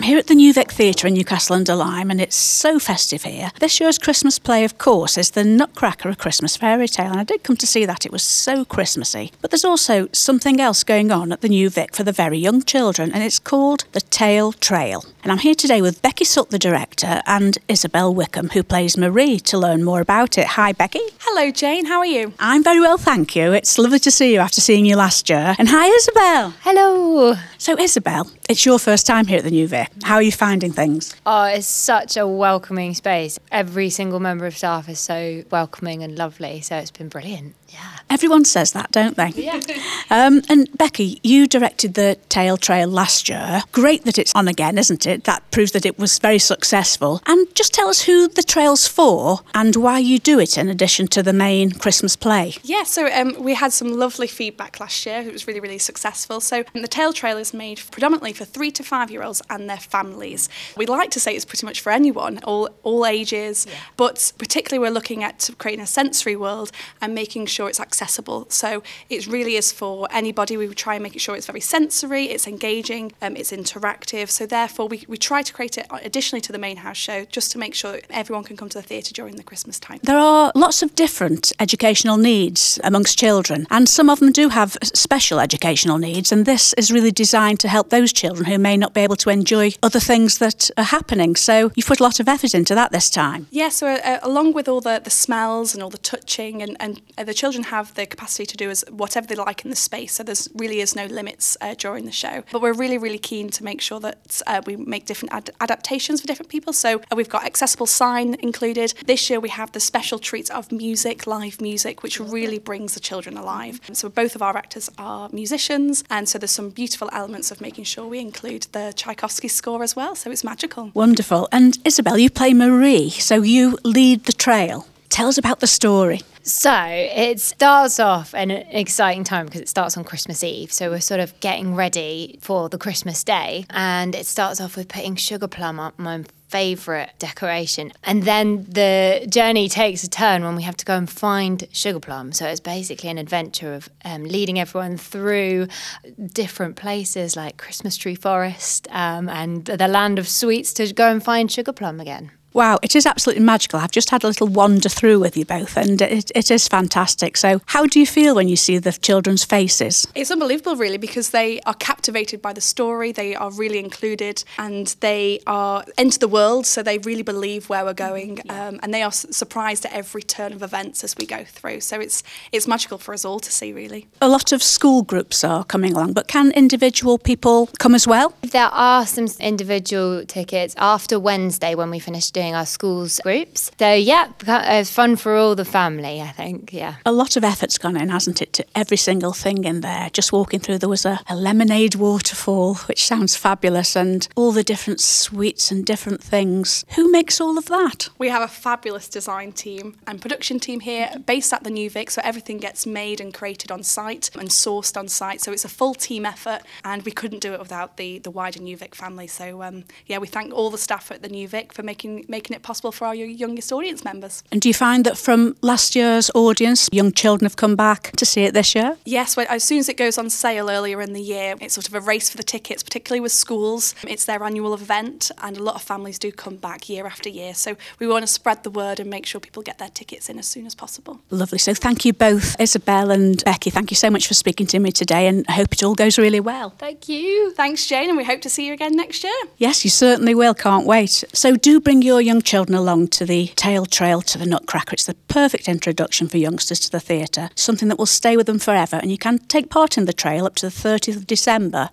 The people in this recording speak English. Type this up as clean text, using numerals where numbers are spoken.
Here at the New Vic Theatre in Newcastle under Lyme, and it's so festive here. This year's Christmas play, of course, is The Nutcracker, A Christmas Fairy Tale, and I did come to see that. It was so Christmassy. But there's also something else going on at the New Vic for the very young children, and it's called The Tale Trail. And I'm here today with Becky Sutt, the director, and Isabel Wickham, who plays Marie, to learn more about it. Hi, Becky. Hello, Jane. How are you? I'm very well, thank you. It's lovely to see you after seeing you last year. And hi, Isabel. Hello. So, Isabel, it's your first time here at the New Vic. How are you finding things? Oh, it's such a welcoming space. Every single member of staff is so welcoming and lovely, so it's been brilliant. Yeah. Everyone says that, don't they? Yeah. And Becky, you directed The Tale Trail last year. Great that it's on again, isn't it? That proves that it was very successful. And just tell us who the trail's for and why you do it in addition to the main Christmas play. Yeah, so we had some lovely feedback last year. It was really, really successful. So The Tale Trail is made predominantly for 3 to 5 year olds and their families. We like to say it's pretty much for anyone, all ages, but particularly we're looking at creating a sensory world and making sure it's accessible. So it really is for anybody. We would try and make sure it's very sensory, it's engaging, it's interactive. So therefore we try to create it additionally to the main house show just to make sure everyone can come to the theatre during the Christmas time. There are lots of different educational needs amongst children, and some of them do have special educational needs, and this is really designed to help those children who may not be able to enjoy other things that are happening. So you've put a lot of effort into that this time. Yeah, so along with all the smells and all the touching, and the children have the capacity to do whatever they like in the space, so there really is no limits during the show. But we're really, really keen to make sure that we make different adaptations for different people. So we've got accessible sign included. This year we have the special treat of music, live music, which really brings the children alive. So both of our actors are musicians, and so there's some beautiful elements of making sure we include the Tchaikovsky score as well, so it's magical. Wonderful. And Isabel, you play Marie, so you lead the trail. Tell us about the story. So it starts off in an exciting time because it starts on Christmas Eve. So we're sort of getting ready for the Christmas day. And it starts off with putting sugar plum up, my favourite decoration. And then the journey takes a turn when we have to go and find sugar plum. So it's basically an adventure of leading everyone through different places like Christmas Tree Forest and the Land of Sweets to go and find sugar plum again. Wow, it is absolutely magical. I've just had a little wander through with you both, and it is fantastic. So how do you feel when you see the children's faces? It's unbelievable, really, because they are captivated by the story, they are really included, and they are into the world, so they really believe where we're going, and they are surprised at every turn of events as we go through. So it's magical for us all to see, really. A lot of school groups are coming along, but can individual people come as well? There are some individual tickets after Wednesday when we finish doing our schools groups. So yeah, it's fun for all the family, I think, yeah. A lot of effort's gone in, hasn't it, to every single thing in there. Just walking through, there was a lemonade waterfall, which sounds fabulous, and all the different sweets and different things. Who makes all of that? We have a fabulous design team and production team here based at the New Vic, so everything gets made and created on site and sourced on site, so it's a full team effort, and we couldn't do it without the wider New Vic family. So we thank all the staff at the New Vic for making it possible for our youngest audience members. And do you find that from last year's audience, young children have come back to see it this year? Yes, as soon as it goes on sale earlier in the year, it's sort of a race for the tickets, particularly with schools. It's their annual event, and a lot of families do come back year after year. So we want to spread the word and make sure people get their tickets in as soon as possible. Lovely. So thank you both, Isabel and Becky. Thank you so much for speaking to me today, and I hope it all goes really well. Thank you. Thanks, Jane, and we hope to see you again next year. Yes, you certainly will. Can't wait. So do bring your young children along to the Tale Trail to the Nutcracker. It's the perfect introduction for youngsters to the theatre, something that will stay with them forever, and you can take part in the trail up to the 30th of December.